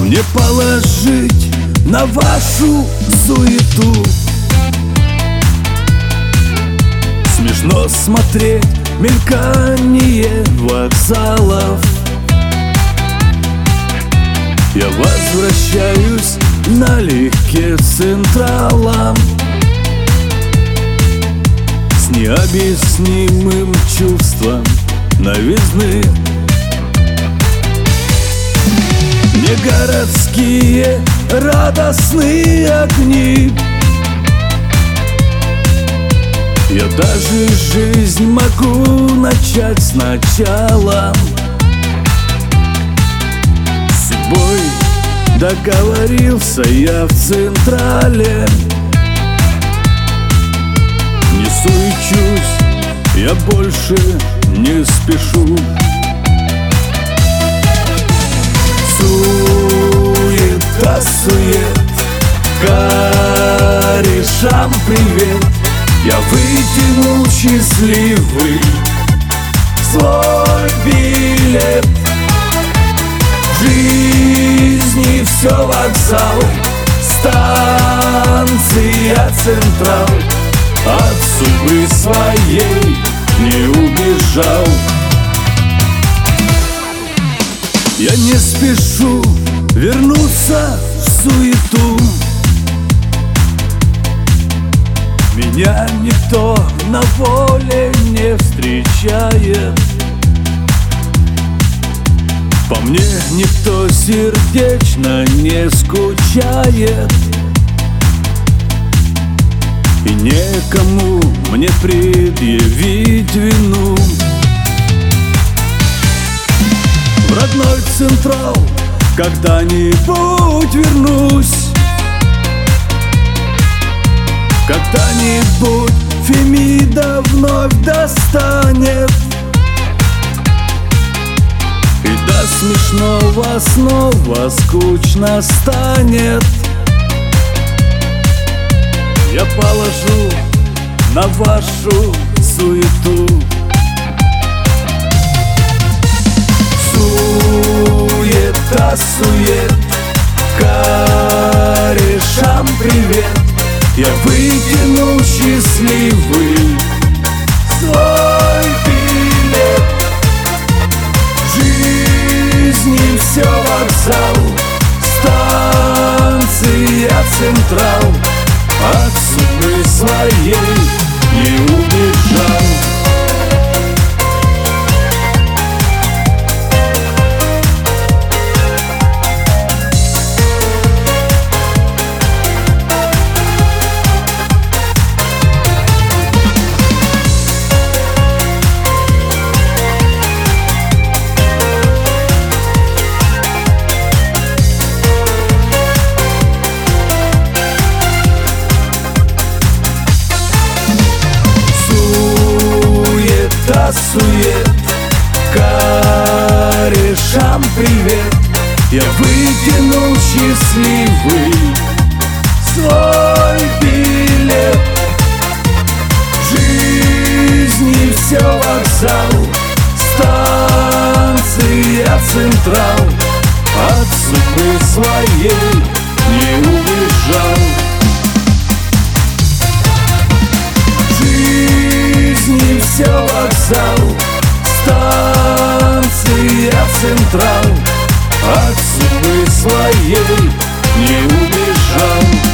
Не положить на вашу суету. Смешно смотреть мелькание вокзалов. Я возвращаюсь налегке с Централом, с необъяснимым чувством новизны. Не городские радостные огни. Я даже жизнь могу начать сначала. С собой договорился я в Централе. Не суечусь, я больше не спешу. Суета-сует, корешам привет. Я вытянул счастливый свой билет. В жизни все вокзал, станция Централ. От судьбы своей не убежал. Я не спешу вернуться в суету. Меня никто на воле не встречает. По мне никто сердечно не скучает. И некому мне предъявить вину. В родной Централ когда-нибудь вернусь. Когда-нибудь Фемида вновь достанет, и до смешного снова скучно станет. Я положу на вашу суету. Суета-сует, корешам привет. Я вытянул счастливый свой билет. В жизни все вокзал, станция Централ. От судьбы своей не убежал. Сует, корешам привет. Я вытянул счастливый свой билет. В жизни все вокзал, станция Централ. От судьбы своей не убежал. Все вокзал, станция Централ. От судьбы своей не убежал.